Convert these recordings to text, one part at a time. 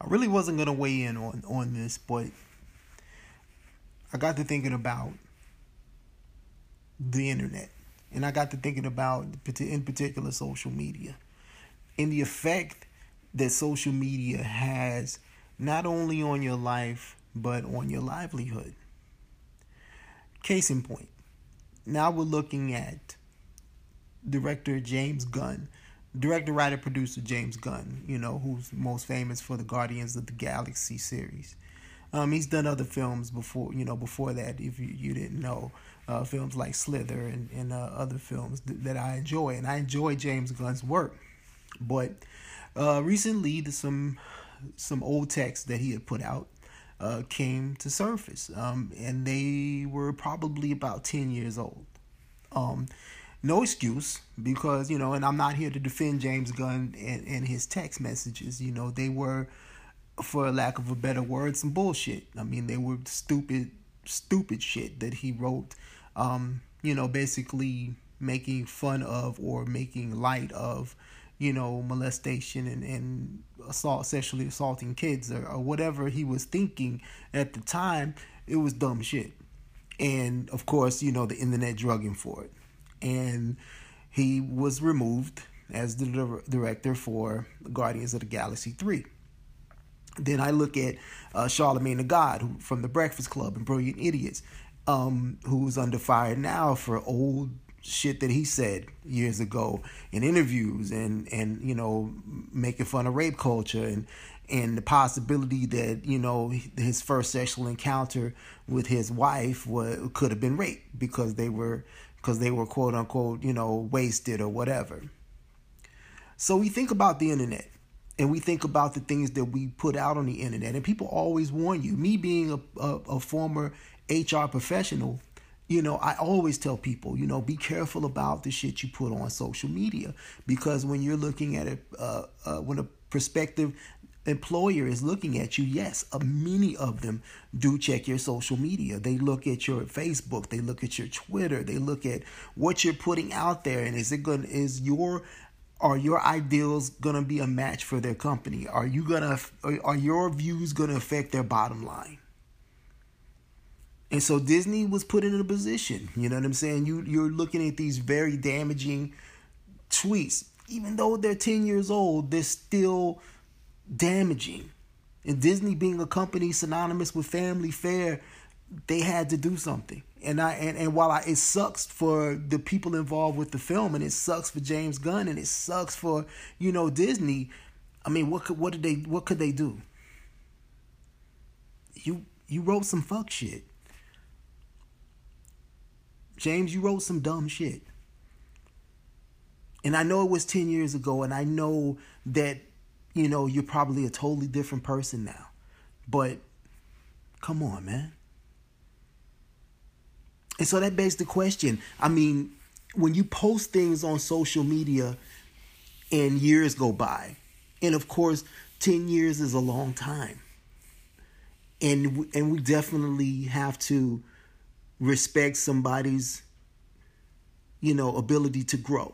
I really wasn't gonna weigh in on this, but I got to thinking about the internet, and I got to thinking about, in particular, social media, and the effect that social media has not only on your life but on your livelihood. Case in point, now we're looking at director James Gunn, director, writer, producer James Gunn, who's most famous for the Guardians of the Galaxy series. He's done other films before that, if you didn't know, films like Slither and other films that I enjoy. And I enjoy James Gunn's work. But recently, some old texts that he had put out came to surface. And they were probably about 10 years old. No excuse, because, and I'm not here to defend James Gunn and his text messages. They were, for lack of a better word, some bullshit. I mean, they were stupid shit that he wrote, basically making fun of or making light of, molestation and assault, sexually assaulting kids or whatever he was thinking at the time. It was dumb shit. And, of course, the internet drug him for it. And he was removed as the director for Guardians of the Galaxy 3. Then I look at Charlamagne the God from The Breakfast Club and Brilliant Idiots, who's under fire now for old shit that he said years ago in interviews and making fun of rape culture and the possibility that his first sexual encounter with his wife could have been rape because they were quote unquote wasted or whatever. So we think about the internet. And we think about the things that we put out on the internet. And people always warn you. Me being a former HR professional, I always tell people, be careful about the shit you put on social media. Because when you're looking at it, when a prospective employer is looking at you, yes, many of them do check your social media. They look at your Facebook. They look at your Twitter. They look at what you're putting out there. And are your ideals gonna be a match for their company? Are your views gonna affect their bottom line? And so Disney was put in a position, you know what I'm saying? You're looking at these very damaging tweets. Even though they're 10 years old, they're still damaging. And Disney, being a company synonymous with family fare, they had to do something. And while it sucks for the people involved with the film, and it sucks for James Gunn, and it sucks for Disney, I mean, what could they do? You wrote some fuck shit, James. You wrote some dumb shit, and I know it was 10 years ago, and I know that you're probably a totally different person now, but come on, man. And so that begs the question. I mean, when you post things on social media and years go by, and of course, 10 years is a long time. And we definitely have to respect somebody's, ability to grow.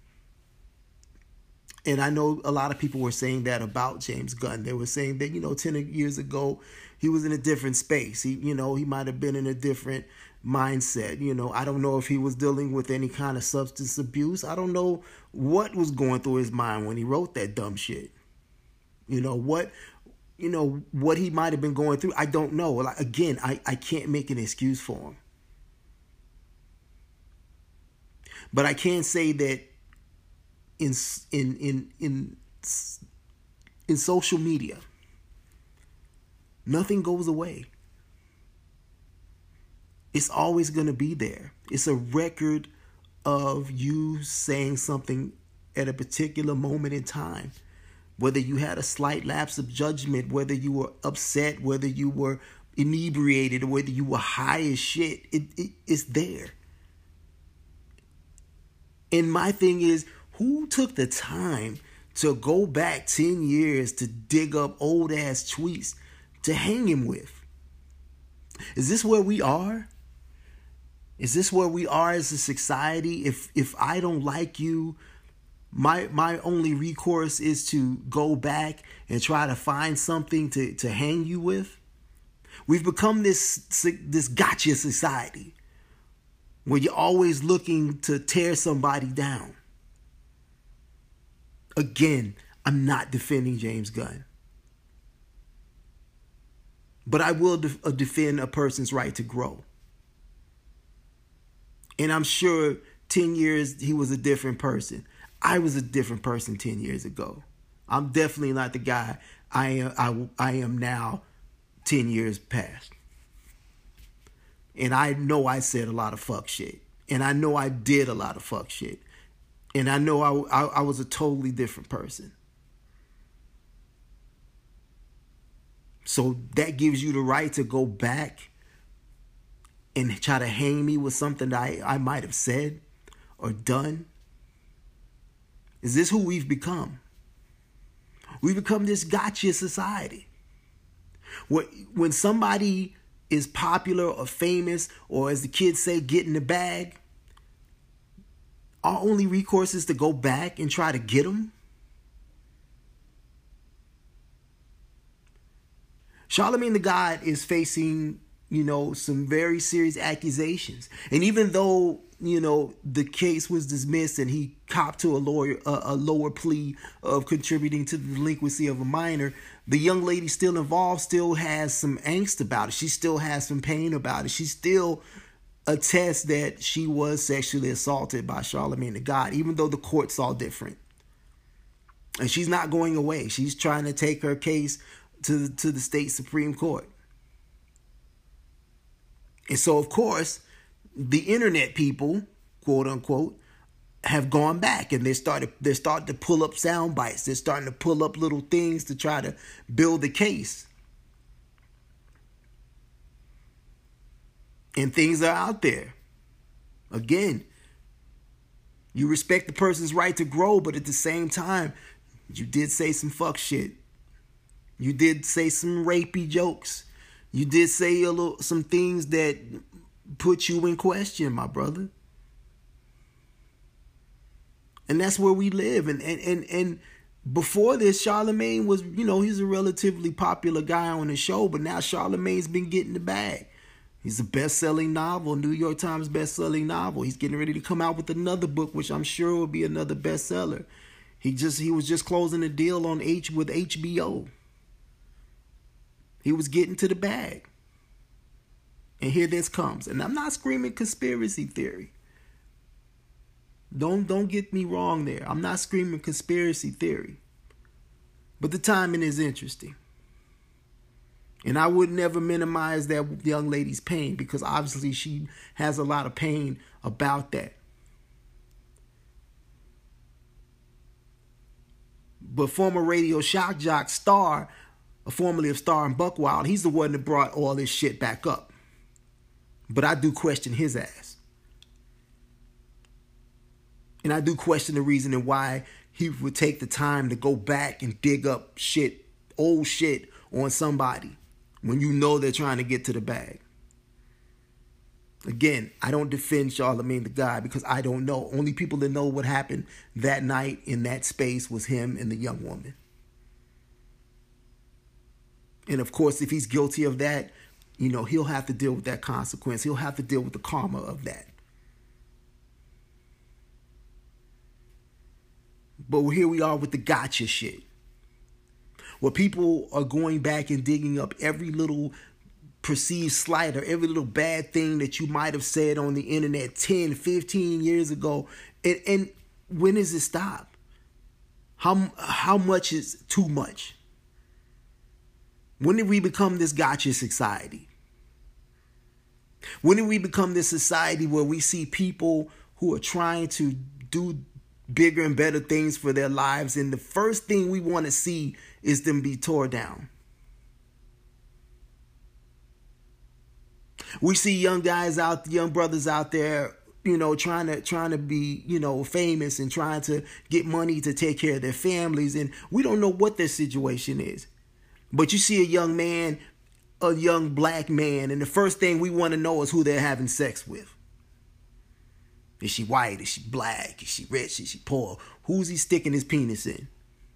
And I know a lot of people were saying that about James Gunn. They were saying that, 10 years ago, he was in a different space. He might have been in a different mindset. I don't know if he was dealing with any kind of substance abuse. I don't know what was going through his mind when he wrote that dumb shit. What he might have been going through. I don't know. Like, again, I can't make an excuse for him. But I can say that in social media, nothing goes away. It's always going to be there. It's a record of you saying something at a particular moment in time. Whether you had a slight lapse of judgment, whether you were upset, whether you were inebriated, or whether you were high as shit, it's there. And my thing is, who took the time to go back 10 years to dig up old ass tweets to hang him with? Is this where we are? Is this where we are as a society? If I don't like you, my only recourse is to go back and try to find something to hang you with. We've become this gotcha society where you're always looking to tear somebody down. Again, I'm not defending James Gunn. But I will defend a person's right to grow. And I'm sure 10 years he was a different person. I was a different person 10 years ago. I'm definitely not the guy I am now 10 years past. And I know I said a lot of fuck shit. And I know I did a lot of fuck shit. And I know I was a totally different person. So that gives you the right to go back and try to hang me with something that I might have said or done. Is this who we've become? We've become this gotcha society. When somebody is popular or famous, or as the kids say, get in the bag, our only recourse is to go back and try to get them. Charlamagne the God is facing, some very serious accusations. And even though, the case was dismissed and he copped to a lower plea of contributing to the delinquency of a minor, the young lady still involved still has some angst about it. She still has some pain about it. She still attests that she was sexually assaulted by Charlamagne the God, even though the court saw different. And she's not going away. She's trying to take her case to the state Supreme Court. And so, of course, the internet people, quote unquote, have gone back and they're starting to pull up sound bites. They're starting to pull up little things to try to build the case. And things are out there. Again, you respect the person's right to grow, but at the same time, you did say some fuck shit. You did say some rapey jokes. You did say some things that put you in question, my brother. And that's where we live. And before this, Charlamagne was, he's a relatively popular guy on the show, but now Charlamagne's been getting the bag. He's a best-selling novel, New York Times best-selling novel. He's getting ready to come out with another book, which I'm sure will be another bestseller. He was just closing a deal with HBO. He was getting to the bag. And here this comes. And I'm not screaming conspiracy theory. Don't get me wrong there. I'm not screaming conspiracy theory. But the timing is interesting. And I would never minimize that young lady's pain, because obviously she has a lot of pain about that. But former radio shock jock Star, formerly of Star and Buckwild, he's the one that brought all this shit back up. But I do question his ass. And I do question the reason why he would take the time to go back and dig up old shit on somebody when you know they're trying to get to the bag. Again, I don't defend Charlamagne the God because I don't know. Only people that know what happened that night in that space was him and the young woman. And of course, if he's guilty of that, he'll have to deal with that consequence. He'll have to deal with the karma of that. But here we are with the gotcha shit, where people are going back and digging up every little perceived slight or every little bad thing that you might have said on the internet 10, 15 years ago. And when does it stop? How much is too much? When did we become this gotcha society? When did we become this society where we see people who are trying to do bigger and better things for their lives, and the first thing we want to see is them be tore down? We see young brothers out there, trying to be, famous and trying to get money to take care of their families, and we don't know what their situation is. But you see a young man, a young black man, and the first thing we want to know is who they're having sex with. Is she white? Is she black? Is she rich? Is she poor? Who's he sticking his penis in?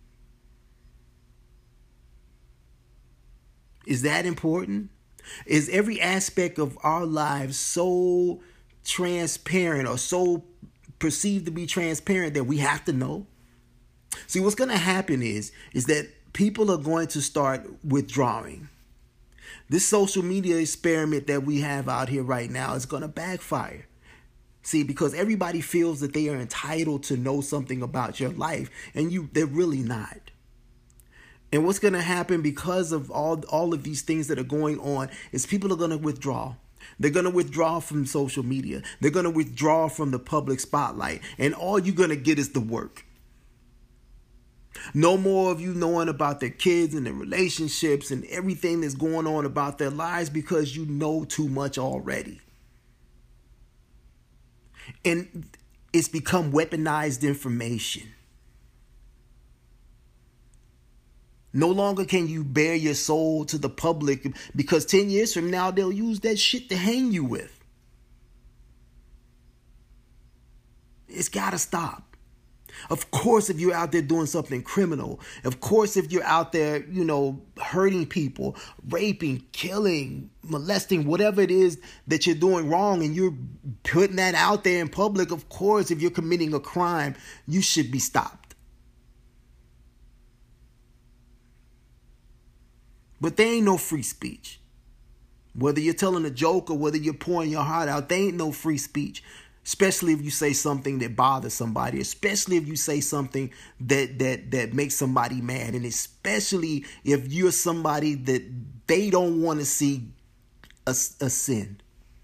Is that important? Is every aspect of our lives so transparent or so perceived to be transparent that we have to know? See, what's going to happen is that people are going to start withdrawing. This social media experiment that we have out here right now is going to backfire. See, because everybody feels that they are entitled to know something about your life, and they're really not. And what's going to happen because of all of these things that are going on is people are going to withdraw. They're going to withdraw from social media. They're going to withdraw from the public spotlight. And all you're going to get is the work. No more of you knowing about their kids and their relationships and everything that's going on about their lives because you know too much already. And it's become weaponized information. No longer can you bare your soul to the public because 10 years from now, they'll use that shit to hang you with. It's got to stop. Of course, if you're out there doing something criminal, of course, if you're out there, hurting people, raping, killing, molesting, whatever it is that you're doing wrong and you're putting that out there in public, of course, if you're committing a crime, you should be stopped. But there ain't no free speech. Whether you're telling a joke or whether you're pouring your heart out, there ain't no free speech. Especially if you say something that bothers somebody, especially if you say something that makes somebody mad, and especially if you're somebody that they don't want to see a sin.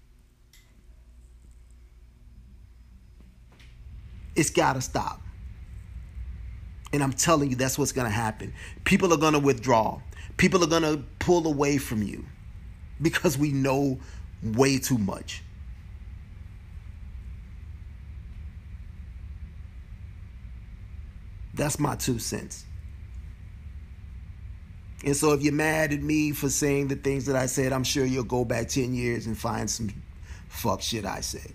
It's got to stop. And I'm telling you, that's what's going to happen. People are going to withdraw. People are going to pull away from you because we know way too much. That's my 2 cents. And so if you're mad at me for saying the things that I said, I'm sure you'll go back 10 years and find some fuck shit I said.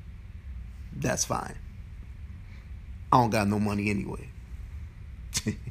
That's fine. I don't got no money anyway.